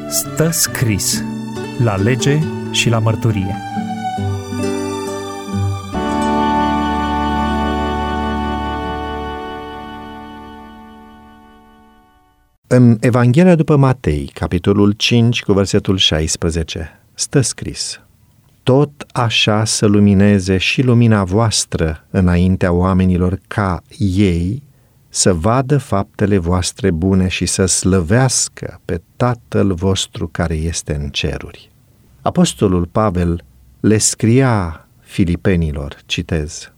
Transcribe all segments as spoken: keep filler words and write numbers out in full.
Stă scris la lege și la mărturie. În Evanghelia după Matei, capitolul cinci, cu versetul șaisprezece, stă scris: tot așa să lumineze și lumina voastră înaintea oamenilor, ca ei să vadă faptele voastre bune și să slăvească pe Tatăl vostru care este în ceruri. Apostolul Pavel le scria filipenilor, citez: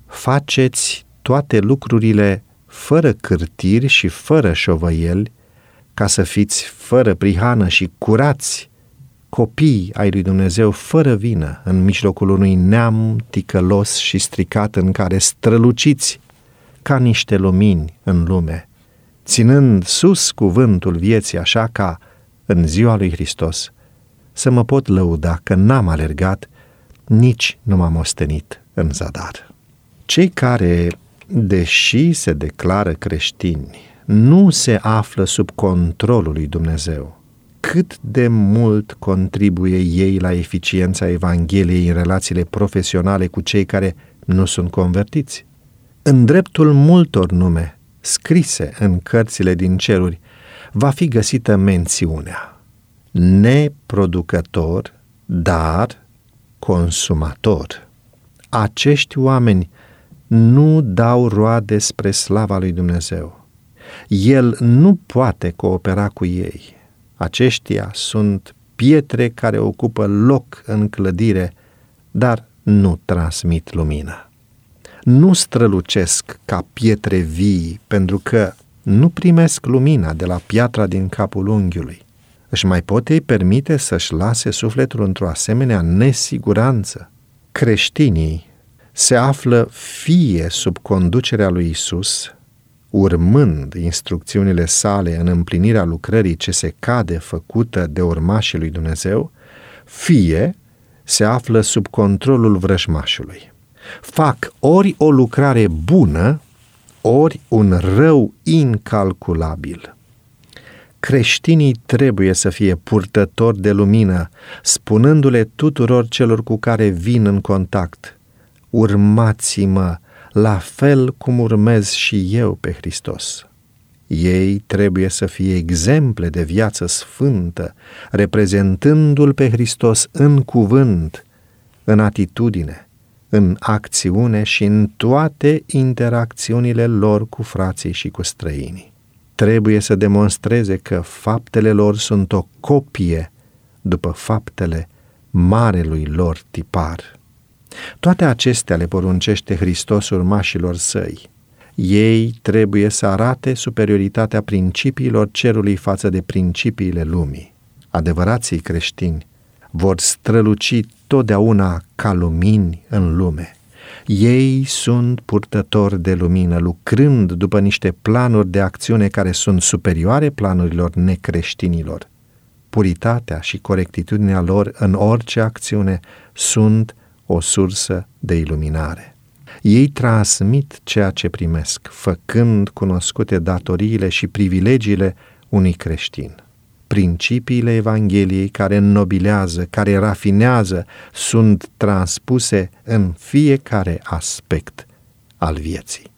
faceți toate lucrurile fără cârtiri și fără șovăieli, ca să fiți fără prihană și curați, copii ai lui Dumnezeu fără vină, în mijlocul unui neam ticălos și stricat, în care străluciți ca niște lumini în lume, ținând sus cuvântul vieții, așa ca în ziua lui Hristos să mă pot lăuda că n-am alergat, nici nu m-am ostenit în zadar. Cei care, deși se declară creștini, nu se află sub controlul lui Dumnezeu, cât de mult contribuie ei la eficiența Evangheliei în relațiile profesionale cu cei care nu sunt convertiți. În dreptul multor nume scrise în cărțile din ceruri va fi găsită mențiunea: neproducător, dar consumator. Acești oameni nu dau roade spre slava lui Dumnezeu. El nu poate coopera cu ei. Aceștia sunt pietre care ocupă loc în clădire, dar nu transmit lumină. Nu strălucesc ca pietre vii, pentru că nu primesc lumina de la piatra din capul unghiului. Își mai pot ei permite să-și lase sufletul într-o asemenea nesiguranță? Creștinii se află fie sub conducerea lui Isus, urmând instrucțiunile sale în împlinirea lucrării ce se cade făcută de urmașii lui Dumnezeu, fie se află sub controlul vrăjmașului. Fac ori o lucrare bună, ori un rău incalculabil. Creștinii trebuie să fie purtători de lumină, spunându-le tuturor celor cu care vin în contact: urmați-mă, la fel cum urmez și eu pe Hristos. Ei trebuie să fie exemple de viață sfântă, reprezentându-L pe Hristos în cuvânt, în atitudine, în acțiune și în toate interacțiunile lor cu frații și cu străinii. Trebuie să demonstreze că faptele lor sunt o copie după faptele marelui lor tipar. Toate acestea le poruncește Hristos urmașilor săi. Ei trebuie să arate superioritatea principiilor cerului față de principiile lumii. Adevărații creștini vor străluci totdeauna ca lumini în lume. Ei sunt purtători de lumină, lucrând după niște planuri de acțiune care sunt superioare planurilor necreștinilor. Puritatea și corectitudinea lor în orice acțiune sunt o sursă de iluminare. Ei transmit ceea ce primesc, făcând cunoscute datoriile și privilegiile unui creștin. Principiile Evangheliei care înnobilează, care rafinează, sunt transpuse în fiecare aspect al vieții.